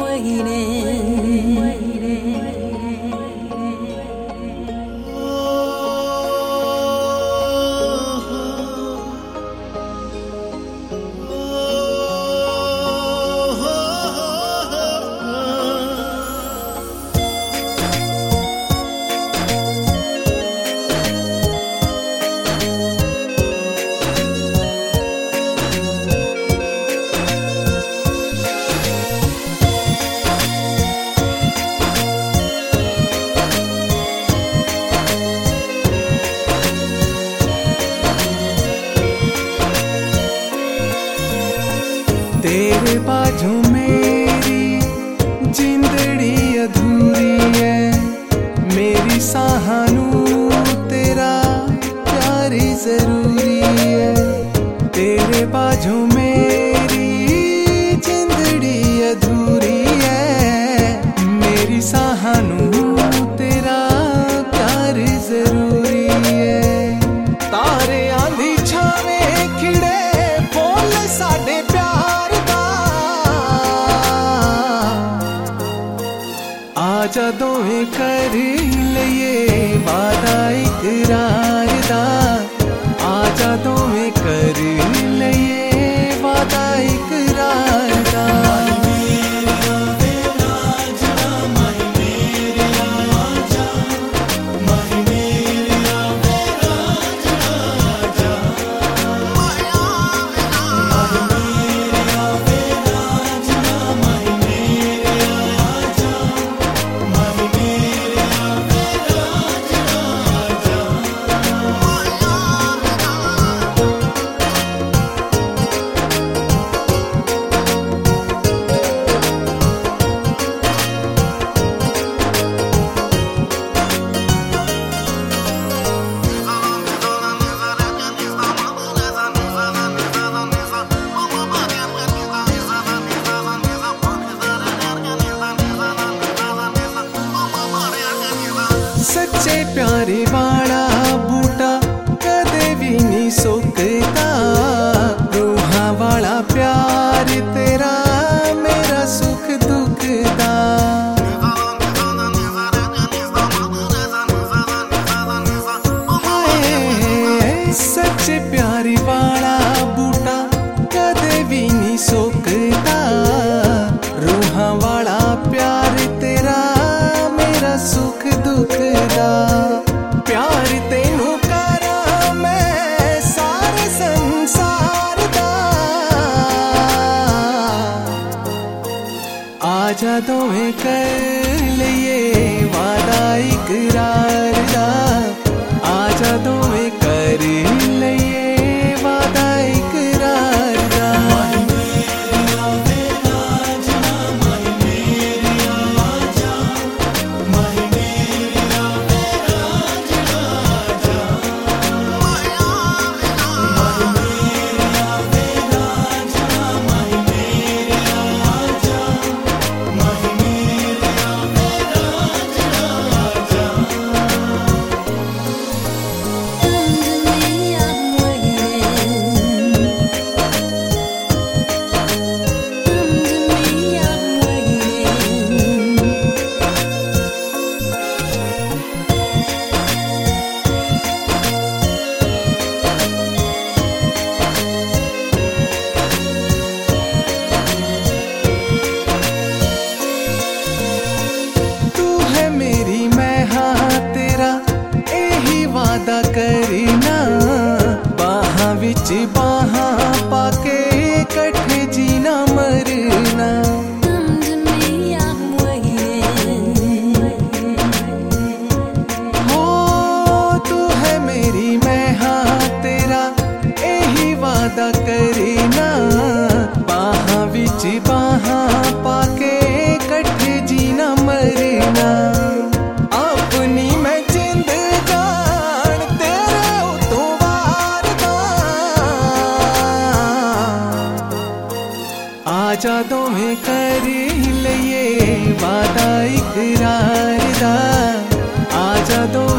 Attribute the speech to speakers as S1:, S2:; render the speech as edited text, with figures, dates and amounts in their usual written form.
S1: महीने
S2: तेरे बाजू मेरी जिंदड़ी अधूरी है, मेरी साहानू तेरा प्यार जरूरी है। तेरे बाजू मेरी जिंदड़ी अधूरी है, मेरी साहानू तेरा प्यार जरूरी है। तारे आंधी छावे खिड़े बोल साडे प्यार दा, आजा दोवें कर लइए वादा इकरार दा, आजा दोवें कर लइए वादा इकरार दा। सच्चे प्यारे वाला बूटा कदे भी नहीं सुकता, रूहां वाला प्यार तेरा मेरा सुख दुख दा। सच्चे प्यारे वाला बूटा कदे भी नहीं सुकता, रूहां वाला प्यार तेरा मेरा सुख दुख दा। प्यार तेनू करा मैं सारे संसार दा, आजा दोवें कर लइए वादा इकरार दा, आजा दोवें कर लइए वादा इकरार दा। करना बाहां विच बाहां पाके कट्ठे जीना मरना। हो तू है मेरी मैं हाँ तेरा यही वादा करना, बाहां विच बाहां पाके कट्ठे जीना मरना। अपनी मैं आजा दोवें कर लइए वादा इकरार दा, आजा दो